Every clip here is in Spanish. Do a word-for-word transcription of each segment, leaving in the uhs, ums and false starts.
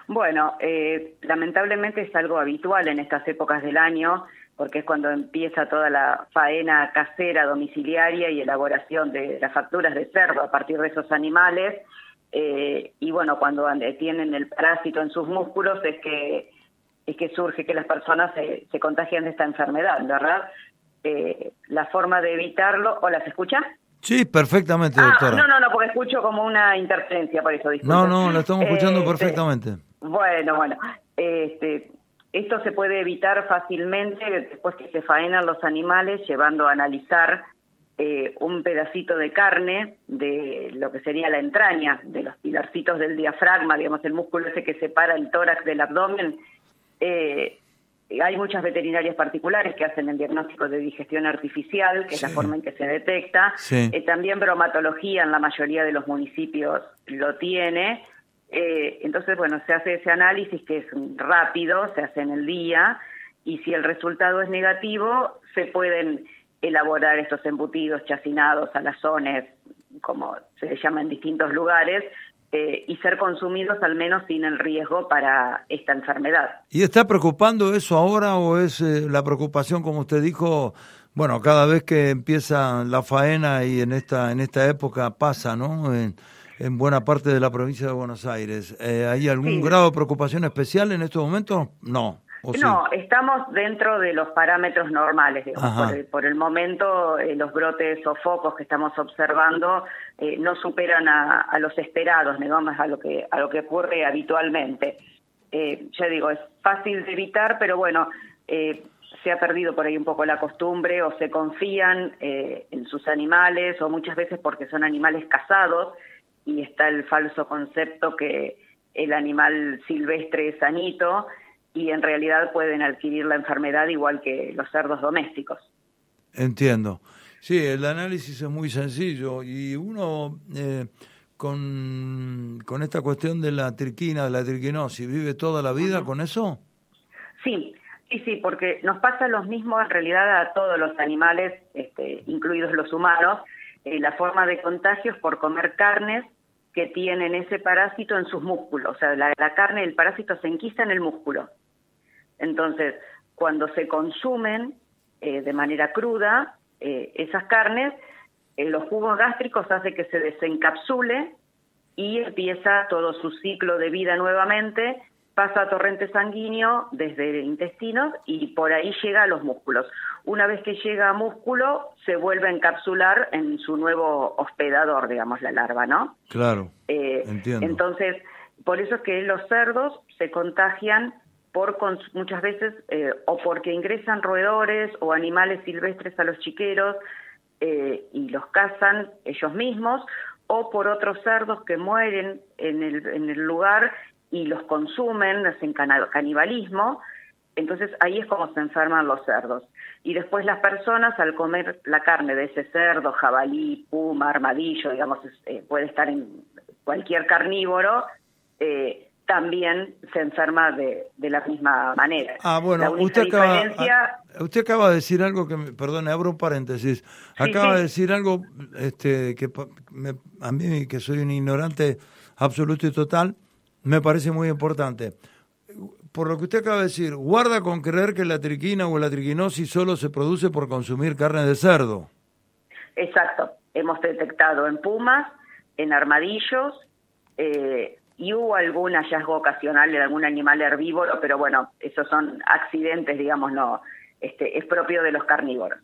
Bueno, eh, lamentablemente es algo habitual en estas épocas del año, porque es cuando empieza toda la faena casera, domiciliaria y elaboración de las facturas de cerdo a partir de esos animales. Eh, y bueno, cuando tienen el parásito en sus músculos es que es que surge que las personas se, se contagian de esta enfermedad, ¿verdad? Eh, la forma de evitarlo... ¿Hola, se escucha? Sí, perfectamente, ah, doctora. No, no, no, porque escucho como una interferencia, por eso, disculpe. No, no, la estamos escuchando eh, perfectamente. Bueno, bueno, este, esto se puede evitar fácilmente después que se faenan los animales, llevando a analizar eh, un pedacito de carne de lo que sería la entraña, de los pilarcitos del diafragma, digamos, el músculo ese que separa el tórax del abdomen. Eh, hay muchas veterinarias particulares que hacen el diagnóstico de digestión artificial, que sí. es la forma en que se detecta. Sí. Eh, también bromatología en la mayoría de los municipios lo tiene. Eh, entonces, bueno, se hace ese análisis que es rápido, se hace en el día, y si el resultado es negativo, se pueden elaborar estos embutidos, chacinados, salazones, como se les llama en distintos lugares, eh, y ser consumidos al menos sin el riesgo para esta enfermedad. ¿Y está preocupando eso ahora o es eh, la preocupación, como usted dijo, bueno, cada vez que empieza la faena y en esta en esta época pasa, ¿no?, en, en buena parte de la provincia de Buenos Aires. Eh, ¿Hay algún Sí. grado de preocupación especial en estos momentos? No. ¿O No, sí? estamos dentro de los parámetros normales, digamos. Por el, por el momento eh, los brotes o focos que estamos observando eh, no superan a, a los esperados, digamos, a lo que a lo que ocurre habitualmente. Eh, ya digo, es fácil de evitar, pero bueno, eh, se ha perdido por ahí un poco la costumbre o se confían eh, en sus animales, o muchas veces porque son animales cazados y está el falso concepto que el animal silvestre es sanito, y en realidad pueden adquirir la enfermedad igual que los cerdos domésticos. Entiendo. Sí, el análisis es muy sencillo y uno eh, con, con esta cuestión de la triquina, de la triquinosis, ¿vive toda la vida uh-huh. con eso? Sí, sí, sí, porque nos pasa lo mismo en realidad a todos los animales, este, incluidos los humanos. Eh, la forma de contagio es por comer carnes que tienen ese parásito en sus músculos. O sea, la, la carne del parásito se enquista en el músculo. Entonces, cuando se consumen eh, de manera cruda eh, esas carnes, eh, los jugos gástricos hacen que se desencapsule y empieza todo su ciclo de vida nuevamente, pasa a torrente sanguíneo desde el intestino y por ahí llega a los músculos. Una vez que llega a músculo, se vuelve a encapsular en su nuevo hospedador, digamos, la larva, ¿no? Claro, eh, entiendo. Entonces, por eso es que los cerdos se contagian por muchas veces eh, o porque ingresan roedores o animales silvestres a los chiqueros eh, y los cazan ellos mismos, o por otros cerdos que mueren en el, en el lugar y los consumen, hacen canibalismo. Entonces ahí es como se enferman los cerdos. Y después las personas, al comer la carne de ese cerdo, jabalí, puma, armadillo, digamos, eh, puede estar en cualquier carnívoro, eh, también se enferma de, de la misma manera. Ah, bueno, usted acaba, diferencia... usted acaba de decir algo que, me, perdone, abro un paréntesis. Acaba sí, sí. de decir algo este, que me, a mí, que soy un ignorante absoluto y total, me parece muy importante. Por lo que usted acaba de decir, guarda con creer que la triquina o la triquinosis solo se produce por consumir carne de cerdo. Exacto. Hemos detectado en pumas, en armadillos, eh, y hubo algún hallazgo ocasional de algún animal herbívoro, pero bueno, esos son accidentes, digamos, no, este, es propio de los carnívoros.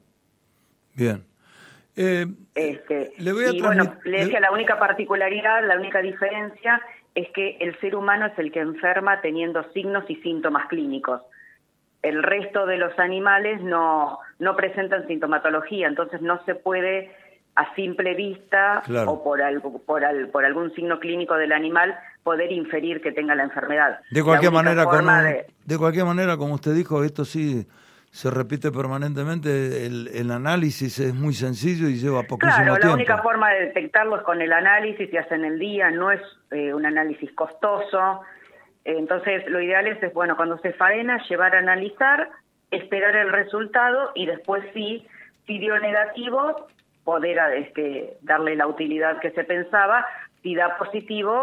Bien. Eh, este, le voy a y transmit... bueno, le decía, la única particularidad, la única diferencia es que el ser humano es el que enferma teniendo signos y síntomas clínicos. El resto de los animales no, no presentan sintomatología, entonces no se puede a simple vista claro. o por algo, por, al, por algún signo clínico del animal poder inferir que tenga la enfermedad. De cualquier manera, con un, de... de cualquier manera, como usted dijo, esto sí se repite permanentemente. El, el análisis es muy sencillo y lleva poquísimo claro, tiempo. Claro, la única forma de detectarlo es con el análisis, se hace en el día, no es eh, un análisis costoso. Entonces, lo ideal es, es, bueno, cuando se faena, llevar a analizar, esperar el resultado y después sí, si dio negativo, poder este, darle la utilidad que se pensaba. Si da positivo,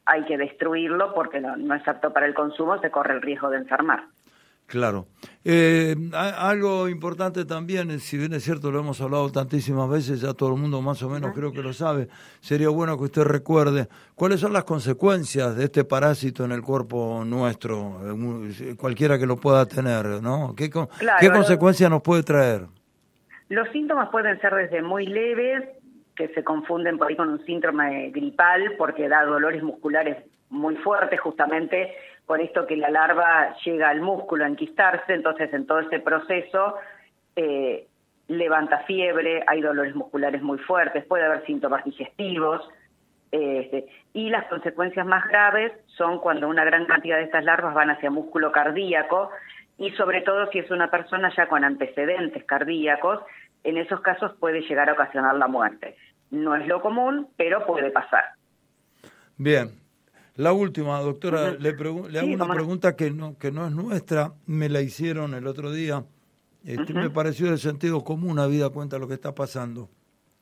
hay que destruirlo porque no, no es apto para el consumo, se corre el riesgo de enfermar. Claro. Eh, algo importante también, si bien es cierto, lo hemos hablado tantísimas veces, ya todo el mundo más o menos uh-huh. creo que lo sabe, sería bueno que usted recuerde cuáles son las consecuencias de este parásito en el cuerpo nuestro, cualquiera que lo pueda tener, ¿no? ¿Qué, claro, ¿qué consecuencias nos puede traer? Los síntomas pueden ser desde muy leves, que se confunden por ahí con un síndrome gripal, porque da dolores musculares muy fuertes, justamente por esto que la larva llega al músculo a enquistarse, entonces en todo ese proceso eh, levanta fiebre, hay dolores musculares muy fuertes, puede haber síntomas digestivos, eh, este, y las consecuencias más graves son cuando una gran cantidad de estas larvas van hacia músculo cardíaco, y sobre todo si es una persona ya con antecedentes cardíacos, en esos casos puede llegar a ocasionar la muerte. No es lo común, pero puede pasar. Bien. La última, doctora, uh-huh. le, pregu- le hago sí, una pregunta que no que no es nuestra, me la hicieron el otro día, este, uh-huh. me pareció de sentido común, habida cuenta de lo que está pasando.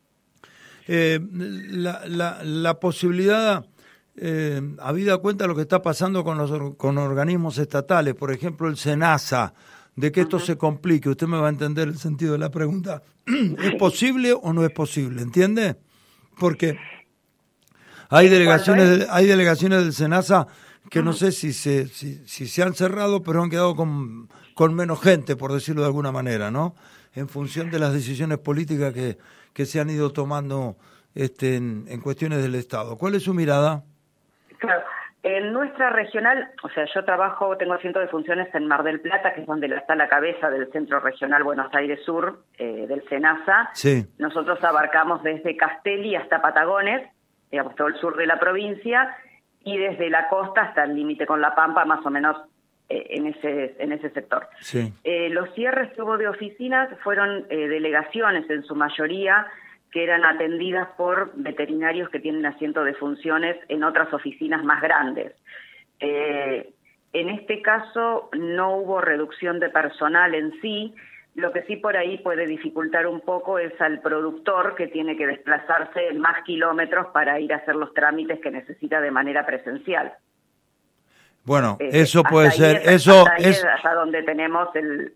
Eh, la, la, la posibilidad, eh, habida cuenta de lo que está pasando con los con organismos estatales, por ejemplo el SENASA, de que esto uh-huh. se complique, usted me va a entender el sentido de la pregunta, ¿es posible o no es posible? ¿Entiende? Porque hay delegaciones, hay delegaciones del SENASA que uh-huh. no sé si se si, si se han cerrado, pero han quedado con, con menos gente, por decirlo de alguna manera, ¿no? En función de las decisiones políticas que, que se han ido tomando este, en, en cuestiones del Estado. ¿Cuál es su mirada? Claro, en nuestra regional, o sea, yo trabajo, tengo cientos de funciones en Mar del Plata, que es donde está la cabeza del Centro Regional Buenos Aires Sur, eh, del SENASA. Sí. Nosotros abarcamos desde Castelli hasta Patagones, digamos, todo el sur de la provincia, y desde la costa hasta el límite con La Pampa, más o menos eh, en ese en ese sector. Sí. Eh, los cierres que hubo de oficinas fueron eh, delegaciones en su mayoría, que eran atendidas por veterinarios que tienen asiento de funciones en otras oficinas más grandes. Eh, en este caso no hubo reducción de personal en sí. Lo que sí por ahí puede dificultar un poco es al productor, que tiene que desplazarse más kilómetros para ir a hacer los trámites que necesita de manera presencial. Bueno, eh, eso puede ser, es, eso hasta es hasta donde tenemos el.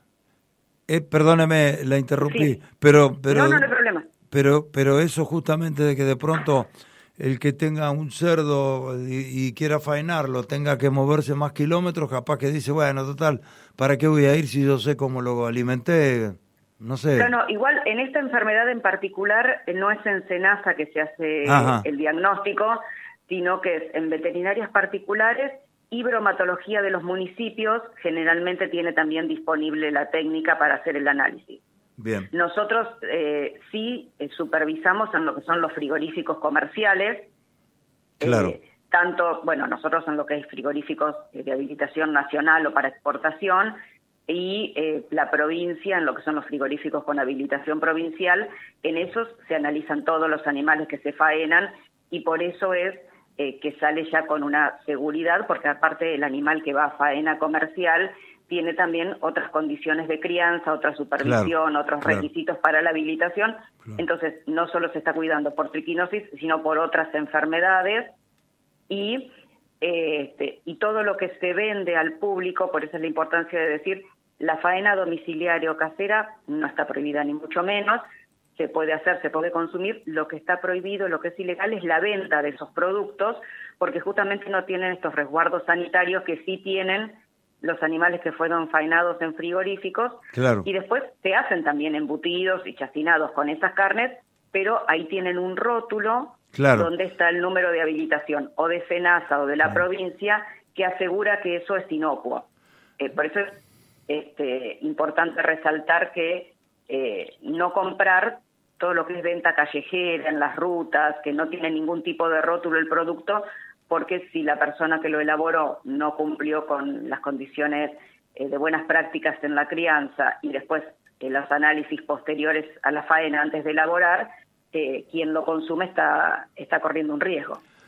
Eh, perdóneme, la interrumpí, sí. pero pero no, no, no hay problema. Pero pero eso justamente de que de pronto el que tenga un cerdo y, y quiera faenarlo tenga que moverse más kilómetros, capaz que dice, bueno, total, ¿para qué voy a ir si yo sé cómo lo alimenté? No sé. No, no, igual en esta enfermedad en particular no es en SENASA que se hace Ajá. el diagnóstico, sino que es en veterinarias particulares y bromatología de los municipios, generalmente tiene también disponible la técnica para hacer el análisis. Bien. Nosotros eh, sí eh, supervisamos en lo que son los frigoríficos comerciales. Claro. Eh, tanto, bueno, nosotros en lo que es frigoríficos de habilitación nacional o para exportación, y eh, la provincia en lo que son los frigoríficos con habilitación provincial. En esos se analizan todos los animales que se faenan, y por eso es eh, que sale ya con una seguridad, porque aparte el animal que va a faena comercial tiene también otras condiciones de crianza, otra supervisión, claro, otros claro. requisitos para la habilitación. Claro. Entonces, no solo se está cuidando por triquinosis, sino por otras enfermedades. Y, eh, este, y todo lo que se vende al público, por eso es la importancia de decir, la faena domiciliaria o casera no está prohibida ni mucho menos, se puede hacer, se puede consumir. Lo que está prohibido, lo que es ilegal, es la venta de esos productos, porque justamente no tienen estos resguardos sanitarios que sí tienen los animales que fueron faenados en frigoríficos. Claro. Y después se hacen también embutidos y chacinados con esas carnes, pero ahí tienen un rótulo, claro, donde está el número de habilitación o de SENASA o de la claro. provincia, que asegura que eso es inocuo. Eh, por eso es este, importante resaltar que eh, no comprar todo lo que es venta callejera en las rutas, que no tiene ningún tipo de rótulo el producto, porque si la persona que lo elaboró no cumplió con las condiciones eh, de buenas prácticas en la crianza, y después eh, los análisis posteriores a la faena antes de elaborar, eh, quien lo consume está, está corriendo un riesgo.